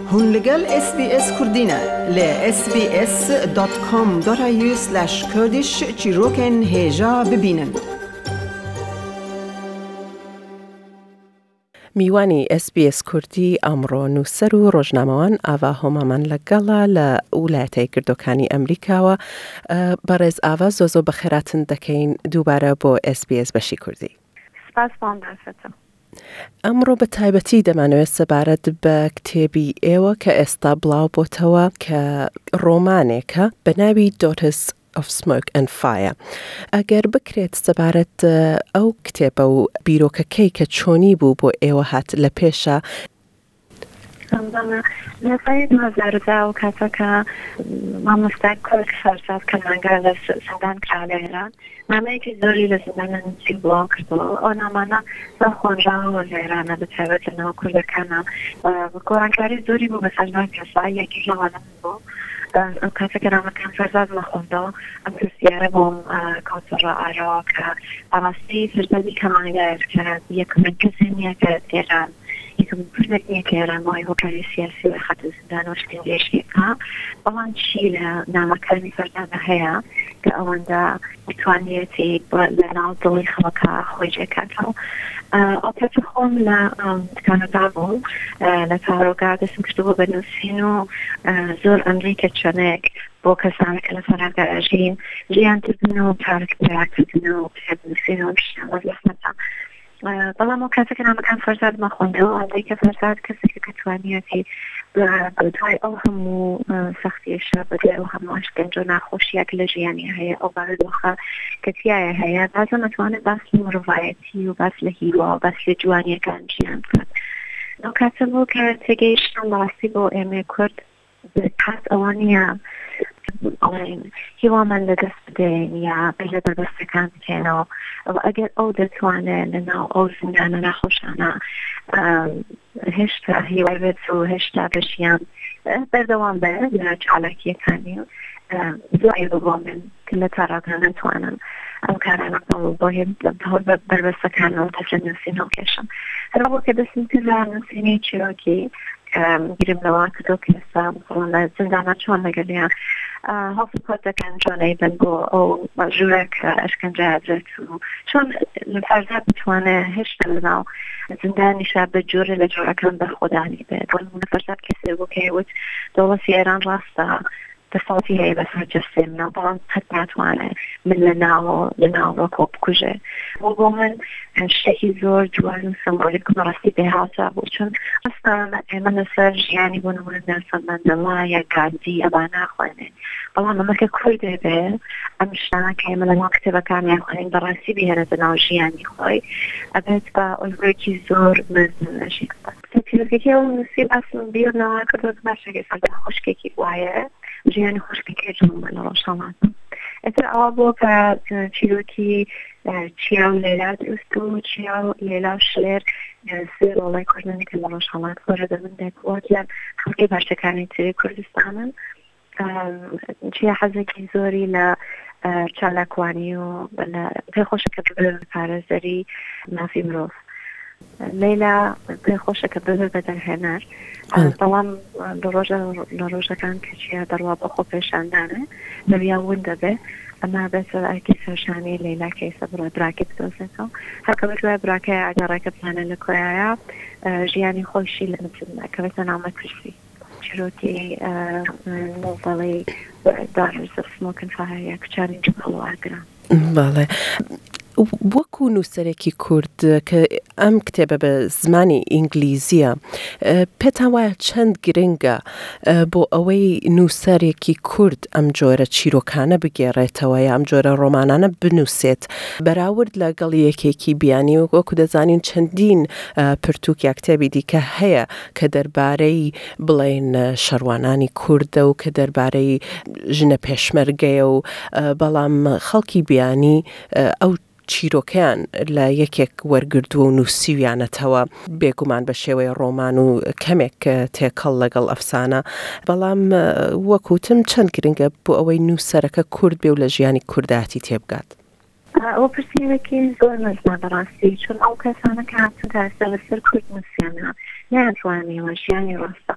هون لگل SBS کردینه ل sbs.com.au/kurdish چیروکن هجا ببینن. میوانی SBS کوردی ئەمڕۆ نووسەر و ڕۆژنامەوان ئاوا هۆمامان لەگەڵا لە وڵاتەی گردۆکانی ئەمریکاوە. بەڕێز ئاوا زۆزۆ بەخێراتن دەکەین دووبارە بۆ SBS بەشی کوردی. سپاسمان دەستە. ئەمڕۆ بە تایبەتی دەمانەوێت سەبارەت بە کتێبی ئێوە کە ئێستا بڵاو بۆتەوە کە ڕۆمانێکە بە ناوی Daughters of Smoke and Fire. ئەگەر بکرێت سەبارەت ئەو کتێبە و بیرۆکەکەی کە چۆنی بوو بۆ ئێوە هات لە پێشە. لە ساڵی 2010 کاتێکە مامۆستای کورد فەرزاد کەمانگەر لە زیندان کرا لە ئێران، نامەیەکی زۆری لە زیندانە نووسی بڵاو کردەوە. ئەو نامانە زۆر خوێنراوە لە ئێرانە بەتایبەت لەناو کوردەکانە. گۆڕانکاری زۆری بوو بەسەر ناو کەسایی یەکی لەوانە بوو. ئەو کاتێکە نامەکان فەرزاد مەخۆندەوە ئەم پرسیارە بۆم کەوتڕە ئاراوە کە ئەڕاستی فەرزادی کەمانگەر کە یەکەمین کەسێ نییە کە ئێران یەکەم کوردێک نییە کە ئێران وای هۆکاری سیاسی و خەتە زیندان و شتێنجێشتێکە، بەڵام چی لە نامەکانی فەرزادە هەیە کە ئەوەندە بتوانێتی لەناو دڵی خەڵکە خۆی جێکاتەوە. ئەو کاتە خۆم لە کانەدا بووم، لە کارۆگار دەستم کردبوو بە نووسین و زۆر ئەمری کە چۆنێک بۆ کەسانێکە لە سەرگەڕژین ژیانکردن و کارکردن و پێنووسین و شتێمە زەحمەتە. بەڵام ئەو کاتێکە نامەکان فەرزاد مەخۆندەوە ئەوەی کە فەرزاد کەسێکە کە توانیەتی دوای ئەو هەموو سەختیشە بەدوای ئەو هەموو ئەشکەنج و ناخۆشیەک لە ژیانی هەیە ئەو بارودۆخە کە تایە هەیە، بازە نەتوانێت باس لە مرۆڤایەتی و باس لە هیوا و باس لە جوانیەکان ژیان بکات. ئەو کاتە بوو کە تێگەیشتم بەڕاستی بۆ ئێمە کورد کات ئەوە نییە هیوامان لەدەست بدەین یا بەلە بەردەستەکان بکەینەوە. ئەگەر ئەو دەتوانێت لەناو ئەو زیندانە ناخۆشانە هێشتا هیوای بێت و هێشتا بەشیان بەردەوام بێت لە چالاکیەکانی دوای ببۆ من کە لە تاڕاکان نتوانن ئەم کارانە بۆ بربەستەکانەوە دەست لە نووسین هەڵکێشن. هەروە بۆ کە دەستم کرد لە نووسینی چیرۆکی گرم لەوان کردو کە ئێستا لە زیندانە چۆن لەگەڵیان هەڵسی کۆتەکان چۆنەی بن بۆ ئەو ژوورێک ئەشکەنجادرێت و چۆن فەرزاد بتوانێت هێشتا لەناو زیندانیشا بە جۆرە لە جۆرەکان بەرخۆدانی بێت. بۆ فەرزاد کەسێ بوو کە وت دەوڵەتی ئێران ڕاستە دەسەڵاتی هەیە بەسەر جەستێ منە، بەڵام قەت ناتوانێت من لەناوە کۆ بکوژێ. بۆ من شتێکی زۆر جوان و سمبۆلیک و ڕاستی پێهاوتا بوو، چون ئەستا ئێمە لەسەر ژیانی بۆ نمونە نێلسن مەندێلا یا گاندی ئەبا ناخوێنێن، بەڵام ئەمە کە کوڕی دەبێ ئەم شتانە کە ئێمە لەناو کتێبەکانیان خوێنین بەڕاستی بهێنێتە ناو ژیانی خۆی، ئەبێت بە ئۆلگۆیەکی زۆر مەزنەشی تیرۆکێکی ئەو نووسی باسم بیرنەوە کردوت باشێکی سەدا خوشکێکی وایە ژیانی خوشکێکی جوڵمە لە ڕۆژهەڵاتە. ئەتر ئەوە بۆ کە چیرۆکی چیا و لێلا دروست و چیا و لێلا و شلێر سێ ڕۆڵای کوردنی کە لە ڕۆژهەڵات خۆرە دەبندێکوە لە خەڵکی باشەکانی تری کوردستانن. چیا حەزێکی زۆری لە چالاکوانی و پێخۆشەکە ببێت پارێزەری مافی مرۆڤ. لەیلا پێخۆشەکە ببێت بە دەرهێنەر، بەڵام لە ڕۆژەکان کە چیا دەڕوا بە خۆ پێشاندانە لەویا ون دەبێ ئەمە بێتە ئایکی سەرشانی لەیلا کەیسە بڕە براکی بدۆزێتەوە. هەرکە بەدوای براکەی ئاگەڕێکە بزانە لە کۆیایە ژیانی خۆشی لە کە بێتە ناومە کرسی چیرۆکی نۆڤەڵی Daughters of Smoke and Fire یا کچانی جوڵ ئاگرا. بەڵێ وەکو نووسەرێکی کورد کە ئەم کتێبە بە زمانی ئینگلیزیە، پێتان وایە چەند گرنگە بۆ ئەوەی نووسەرێکی کورد ئەم جۆرە چیرۆکانە بگێڕێتەوە یا ئەم جۆرە ڕۆمانانە بنووسێت بەراورد لەگەڵ یەکێکی بیانی وەکو دەزانین چەندین پرتووک یا کتێبی دیکە هەیە کە دەربارەی بڵێن شەڕوانانی کوردە و کە دەربارەی ژنە پێشمەرگەیە و بەڵام خەڵکی بیانی ئەو چیرۆکیان لە یەکێک وەرگردووە و نووسیویانەتەوە بێگومان بە شێوەیە ڕۆمان و کەمێک تێکەڵ لەگەڵ ئەفسانە، بەڵام وەکوتم چەند گرنگە بۆ ئەوەی نووسەرەکە کورد بێ و لە ژیانی کورداتی تێبگات. ئەو پرسیارێکی زۆر مەزمە بەڕاستی، چون ئەو کەسانە کە هاتن تا ئێستا لەسەر کورد نووسیانە نەیانتوانیوە ژیانی ڕاستەقی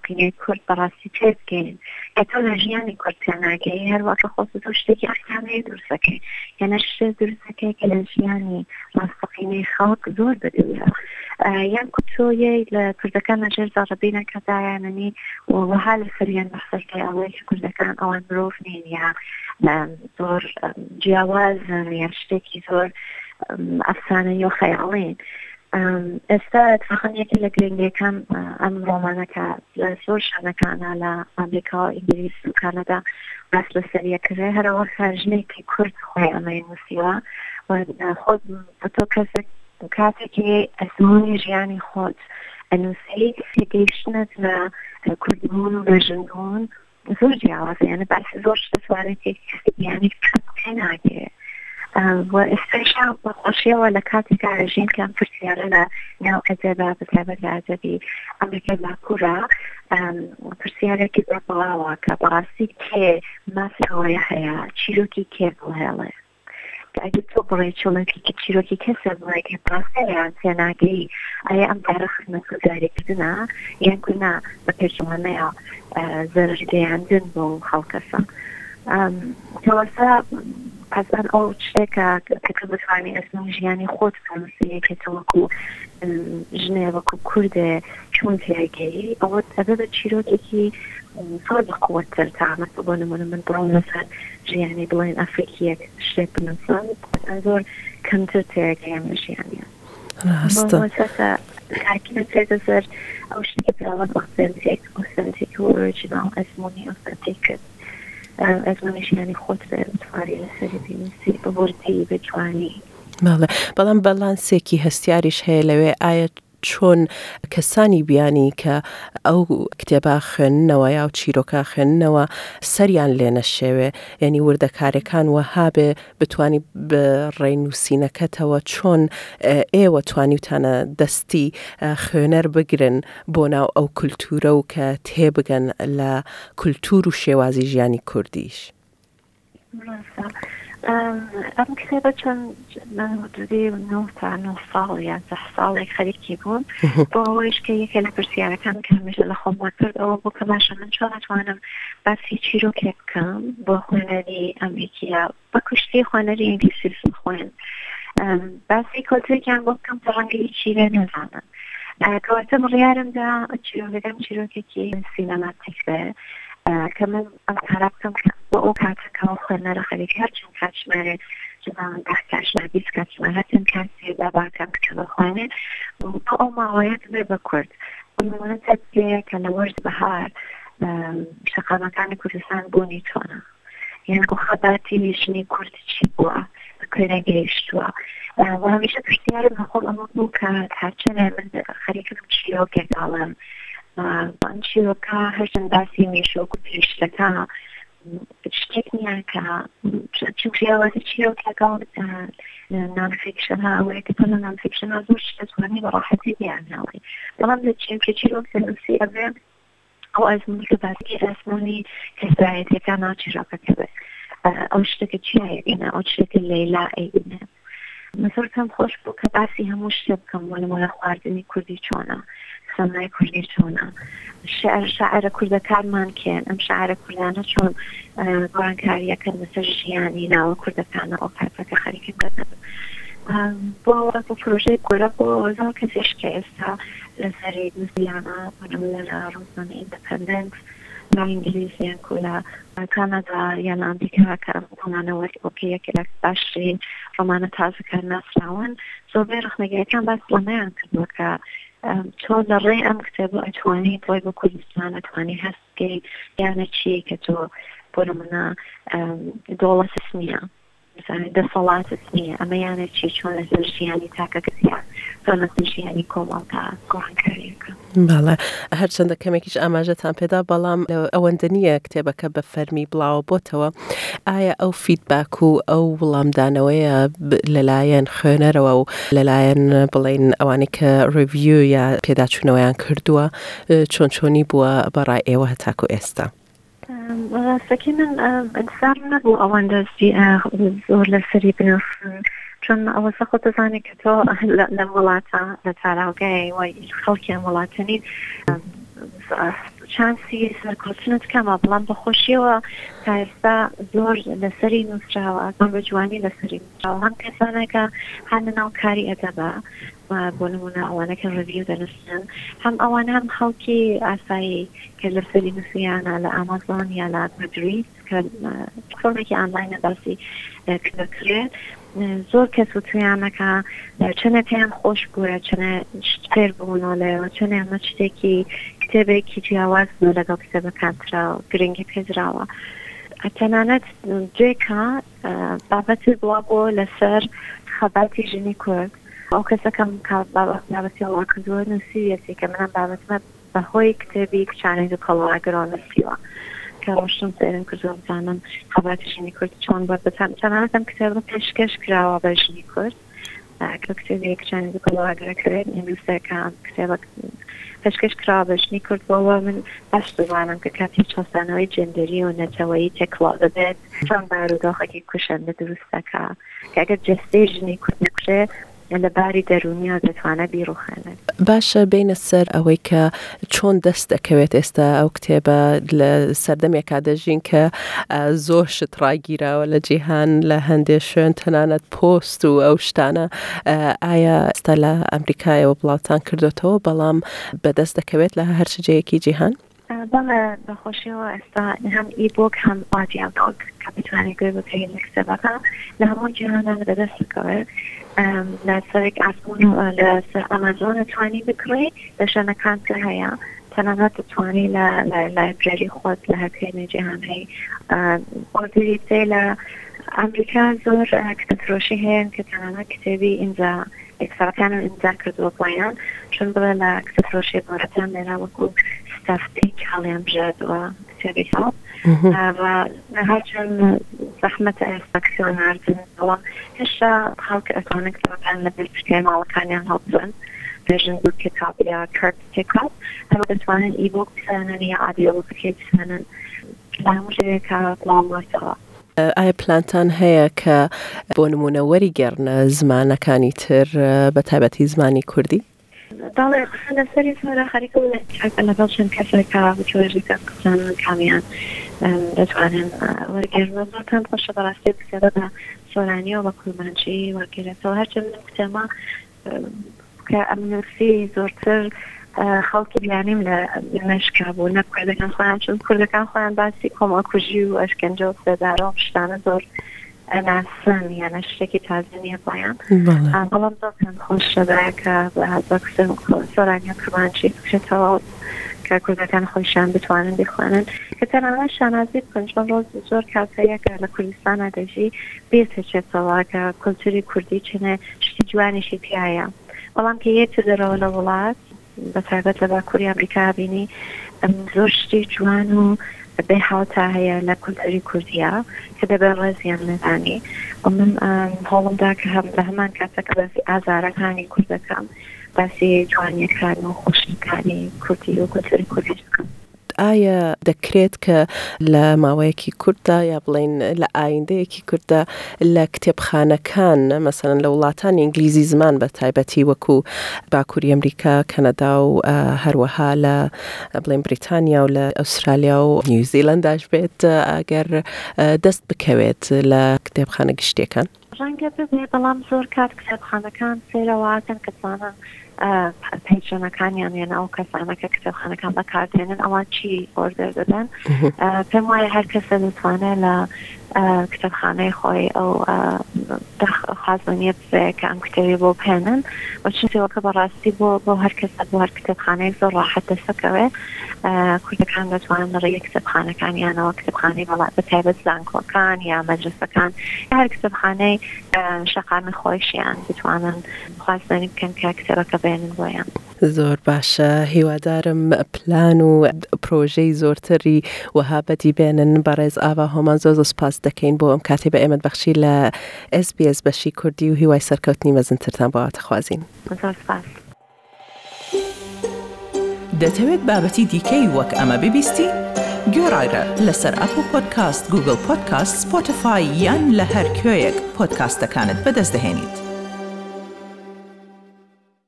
مستقینەی کورد بەڕاستی تێبگەین کە تۆ لە ژیانی کورد پێناگەی هەروەکە خۆت تۆ شتێکی ئەحکامەیە دروستەکەی یانە شتێک دروستەکەی کە لە ژیانی مستقینەی خەڵک زۆر بەدەورە یان کوتۆیە لە کوردەکان لەژێر زاڕەبینە کەدایاننی وەها لە سەریان بەحسەکەی ئەوەی کە کوردەکان ئەوان مرۆڤ نین یا زۆر جیاوازن یا شتێکی زۆر ئەفسانە یا خەیاڵین ئێستا اتفاقاً یەکی لە گرنگیەکان ئەم ڕۆمانەکە لە زۆر شانەکانە لە ئەمریکا و ئینگلیز و کانەدا ڕاست لە سەریەکرێ هەرەوە خارژنێکی کورد خۆی ئەمەی نووسیوە خۆت بە تۆ کەسێک کاتێکی ئەزمموی ژیانی خۆت ئەنووسی گەیشتنت لە کوردبوون و ڕێژنبوون زۆر جیاوازە یانە باسی زۆر شتە سوارێکی یانی پێ ناگێت و ئێستاشا بەخۆشیەوە لە کاتێکا ژین کەم پرسیارە لە ناو ئەدەبا بەتابەت لە ئەدەبی ئەمریکای باکوورە پرسیارێکی زۆر بڵاوە کە بەڕاستی کێ مافەوەیە هەیە چیرۆکی کێ بڵێڵێ ئەگە تۆ بڵێ چۆڵێکی کە چیرۆکی کەسە بڵێ کە بڕاستەیان تێناگەی ئایا ئەم دارە خزمەتگوزاریکردنە یان کونا بە پێشوانەیە زەرگەیاندن بۆ خەڵکەسە تەوەسا ئەزان ئەو شتێکە کە تۆ بتوانی ئەزمموی ژیانی خۆت کەمسەیە کە تۆ وەکو ژنێ وەکو کوردێ چۆن تێگەی ئەوە ئەبێ بە چیرۆکێکی زۆر بەقووەتر تا مەسە بۆ نمونە من بڕۆم لەسەر ژیانی بڵێن ئەفریقیەک شتێک بنووسن زۆر کەمتر تێگەیان لە ژیانیان تاکیدە تێتە سەر ئەو شتێکی پێڵەت ئۆستەنتیک و ئۆریجیناڵ ئەزمموی ئۆستەنتیک کرد ئەزمموی ژیانی خۆت بێ بتوانی لەسەری بینووسی بەبوردی بتوانی بەڵام بەلانسێکی هەستیاریش هەیە لەوێ ئایا چۆن کەسانی بیانی کە ئەو کتێبا خوێندنەوە یا و چیرۆکە خوێندنەوە سەریان لێ نەشێوێ یعنی وردەکارەکان وەها بێ بتوانی ڕێنووسینەکەتەوە چۆن ئێوە توانیوتانە دەستی خوێنەر بگرن بۆ ناو ئەو کولتورە و کە تێبگەن لە کولتور و شێوازی ژیانی کوردیش ئەم کتێبە چۆن حدودی 9 تا 9 ساڵ یان 10 ساڵێک خەریکی بووم بۆ ئەوەیش کە یەکێ لە پرسیارەکان کە هەمیشە لە خۆم کرد ئەوە بوو کە باشە من چۆن ئەتوانم باسی چیرۆکێک بکەم بۆ خوێنەری ئەمریکیە بە کوشتەی خوێنەری ئینگلیسی بخوێن باسی کۆترێکیان بۆ بکەم کە ڕەنگە هیچی لێ نەزانن کەواتە بڕیارمدا چیرۆکەکەم چیرۆکێکی سینەماتیک بێ کە من ئەم کارا بکەم بۆ ئەو کاتەکەەوە خوێنەرە خەریکی هەرچەند کاتژمێرێ کاتژمێر 20 کاتژمێر هەرچەند کاتی داباکەم کتێبە خوێنێ بۆ ئەو ماوەیەت بێ بە کورد بۆ تەبێ کە لە وەرز بەهار شەقامەکانی کوردستان بوونی چۆنە یان بۆ خەباتی ژنی کورد چی بووە بەکوێنە گەیشتووە و هەمیشە پرسیارم بەخۆم ئەمە بوو کە هەرچەندە من خەریکم چیرۆکێک ئاڵم ئەم چیرۆکە هەرچەند باسی مێشۆک و پێشتەکە شتێک نییە کە جیاوازی چیرۆکەکە نانفیکشنها ئەوەیە کە تۆ لە نانفیکشنها زۆر شتە توانی بە ڕاحەتی بیانناوی بەڵام لە چیرۆک دەنووسی ئەبێ ئەو ئەزمموی کە باسی ئەزمموی کەسایەتیەکە ناو چیرۆکەکە بێت ئەو شتێکە چی هەیەبینە ئەو شتێکە لەیلا ئەیبینە زۆر پێم خۆش بوو کە باسی هەموو شتێ بکەم بۆ نمونە خواردنی کوردی چۆنە سەمای کوردی چۆنە شاعرە کوردەکانمان کێن ئەم شاعرە کوردانە چۆن گۆڕانکاریەکەن لەسەر ژیانی ناوە کوردەکانە ئەو کاتەکە خەریکم کردن بۆ پرۆژەی گۆرە بۆ زۆر کەسێش کە ئێستا لەسەری نووسیانە لە ڕۆژنامە ئیندپەندەنت لا ئینگلیزیان کۆلا کانادا یان ئەمریکا کە ڕۆمانەوە ئۆکەیەکە لە باشترین ڕۆمانە تازەکان ناسراون زۆربەی ڕخنەگەیەکان باس لەمەیان کردووە کە تۆ لە ڕێ ئەم کتێبە ئەتوانی تۆی بە کوردستان ئەتوانی هەستکەی یانە چی کە تۆ بۆ نمونە دۆڵەتت نییە دەسەڵاتت نییە ئەمە یانە چی چۆن لەسەر ژیانی تاکە کەسیان تۆ لەسەر ژیانی کۆمەڵتا گۆڕانکاریەکە باڵێ هەرچەندە کەمێکیش ئاماژەتان پێدا بەڵام ئەوەندە نییە کتێبەکە بە فەرمی بڵاوە بۆتەوە ئایا ئەو فیدباک و ئەو وڵامدانەوەیە لەلایەن خوێنەرەوە و لەلایەن بڵێن ئەوانەی کە ڕیڤیو یا پێداچوونەوەیان کردووە چۆن چۆنی بووە بەڕای ئێوە هەتاکو ئێستا ڕاستەکەی من ئەنسار نەبوو ئەوەندە زۆر لەسەری بنووسن چون ئەوە خۆ دەزانێت کە تۆ لە وڵاتە لە تاراوگای وای خەڵکیان وڵاتەنین چانسی سەرکەوتنت کەمە بەڵام بەخۆشیەوە تا ئێستا زۆر لەسەری نووسراوە زۆر بە جوانی لەسەری نووسراوە هەم کەسانێکە هەن ناو کاری ئەدەبە بۆ نمونە ئەوانەکە ڕڤیو دەنووسن هەم ئەوانە هەم خەڵکی ئاسایی کە لەسەری نووسیانە لە ئامازۆن یا لە گودریدز کە فۆرمێکی ئانلاینە باسی دەکرێت زۆر کەس و تویانەکە چەنە پێیان خۆش بووە چەنە فێر بوونەوە لەوە چەنە ئەمە شتێکی کتێبێکی جیاواز بوو لەگەڵ کتێبەکان تراوە گرنگی پێدراوە تەنانەت دوێکە بابەتی بووە بۆ لەسەر خەباتی ژنی کورد ئەو کەسەکەم بابەتی ئەوە کردووە نووسیەتی کە منم بابەتمە بەهۆی کتێبی کچانەی دووکەڵەوە گەڕۆ نووسیوە کە ڕۆشتم سێرم کردووە بزانم خەباتی ژنی کورد چۆن بۆ تەنانەت ئەم کتێبە پێشکەش کراوە بە ژنی کورد کە کتێبی کچانی دووکەڵەوە گەڕێت نووسەکان کتێبە پێشکەش کراوە بە ژنی کورد بۆەوە من باش دەزانم کە کاتی چۆستانەوەی جێندەری و نەتەوەیی تێکڵاو دەبێت چۆن بارودۆخێکی کوشەندە دروستەکە کە ئەگەر جەستەی ژنی کورد نەکوژێ لە باری دەرونیە دەتوانێت بیرۆخێنێت باشە بینە سەر ئەوەی کە چۆن دەست دەکەوێت ئێستا ئەو کتێبە لە سەردەمێکا دەژین کە زۆر شت ڕاگیراوە لە جیهان لە هەندێک شوێن تەنانەت پۆست و ئەو شتانە ئایا ئێستا لە ئەمریکایەوە بڵاوتان کردوێتەوە بەڵام بەدەست دەکەوێت لە هەر شتێکی جیهان بەڵێ بەخۆشیەوە ئێستا هەم ئیبوک هەم ئۆدیۆبوک کە بتوانێت گوێ بکەین لە کتێبەکە لە هەموو جیهانە بەدەست دەکەوێت لە سەرێک ئاسمون لە سەر ئەمازۆن دەتوانی بکڕی لە شوێنەکان کە هەیە تەنانەت دەتوانی لە لایبرەری خۆت لە هەر پێنێ جیهان هەیە ئۆردری تێ لە ئەمریکا زۆر کتێبفرۆشی هەیە کە تەنانەت کتێبی ئینجا ئێکسەرەکانم ئینجا کردووە بۆیان چون بڵێ لە کتێبفرۆشی گەورەتان لێرا وەکو ستافتی هەڵیان بژێتەوە کتێبی هەڵ هەرچەند زەحمەتە ئێستا کتێبناردن بەڵام هێشتا خەڵک ئەتوانن کتێبەکان لە بەرپرسیاری ماڵەکانیان هەڵبژن بێژن دوو کتاب یا کارت کتاب هەروە دەتوانن ئیبوک بسێنن یا ئۆدیۆبوک بسێنن لە هەموو شوێنێکە بڵاو بۆتەوە ئایا پلانتان هەیە کە بۆ نمونە وەریگەڕنە زمانەکانی تر بە تایبەتی زمانی کوردی؟ داڵێ قسە لەسەری زۆرە خەریکە لەگەڵ چەند کەسێکە بچۆژێکە قسەن کامیان دەتوانن وەرگێڕنە زۆر پێم خۆشە بەڕاستی کتێبە بە سۆرانیەوە بە کورمانچی وەرگێڕێتەوە هەرچەند کتێبە کە ئەمنووسی زۆرتر خەڵکی بیانیم لە مەشکا بوو نە کوردەکان خۆیان چون کوردەکان خۆیان باسی کۆمەڵکوژی و ئەشکەنجە و سێدارە و شتانە زۆر ناسن یانە شتێکی تازە نییە بۆیان بەڵام زۆر پێم خۆش دەبێت کە بە سۆرانیا کورمانچی بکرێتەوە کە کوردەکان خۆیشان بتوانن بخوێنن کە تەنانەت شانازی بکەن چۆن ڕۆژ زۆر کاتەیە کە لە کوردستانە دەژی بێتەچێتەوە کە کولتوری کوردی چنە شتی جوانیشی پیایە بەڵام کە یەکتر دەرەوە لە وڵات بە تایبەت لە باکووری ئەمریکا بینی زۆر شتی جوان و بێ هاوتا هەیە لە کولتوری کوردیە کە دەبێت ڕێزیان نەزانی من هەوڵمدا کە لە هەمان کاتەکە باسی ئازارەکانی کوردەکەم باسی جوانیەکان و خۆشیەکانی کوردی و کولتوری کوردی بکەم ئایا دەکرێت کە لە ماوەیەکی کوردە یا بڵێن لە ئایندەیەکی کوردە لە کتێبخانەکان مەسەڵەن لە وڵاتانی ئینگلیزی زمان بە تایبەتی وەکو باکووری ئەمریکا کەنەدا و هەروەها لە بڵێن بریتانیا و لە ئوسترالیا و نیوزیلەنداش بێت ئەگەر دەست بکەوێت لە کتێبخانە گشتیەکان ڕەنگە ببێ بەڵام زۆر کات کتێبخانەکان سێرەواتن کەسانە پێیجانەکانیان یان ئەو کەسانە کە کتێبخانەکان بەکاردێنن ئەوان چی ئۆردەر دەدەن پێم وایە هەر کەسە دەتوانێت لە کتێبخانەی خۆی ئەو خوازنیە بێ کە ئەم کتێبی بۆ بهێنن و چونکە بەڕاستی بۆ هەر کەسە بۆ هەر کتێبخانەیەک زۆر ڕاحەت دەسەکەوێ کوردەکان دەتوانن ڕێی کتێبخانەکانیانەوە کتێبخانەی وڵات بە تایبەت زانکۆکان یا مەجلسەکان هەر کتێبخانەی شەقامی خۆیشیان بتوانن خوازنی بکەن کە کتێبەکە بێنن بۆیان زۆر باشە هیوادارم پلان و پرۆژەی زۆرتری وەها بەدی بێنن بەڕێز ئاوا هۆمان زۆر سپاس دەکەین بۆ ئەم کاتێ بە ئێمەت بەخشی لە SBS بەشی کوردی و هیوای سەرکەوتنی مەزنترتان بۆواتە خوازین زۆر سپاس دەتەوێت بابەتی دیکەی وەک ئەمە ببیستی؟ گۆڕایرە لەسەر ئەپڵ پۆدکاست، گوگڵ پۆدکاست، سپۆتیفای یان لە هەر کوێیەک پۆدکاستەکانت بەدەست دەهێنیت.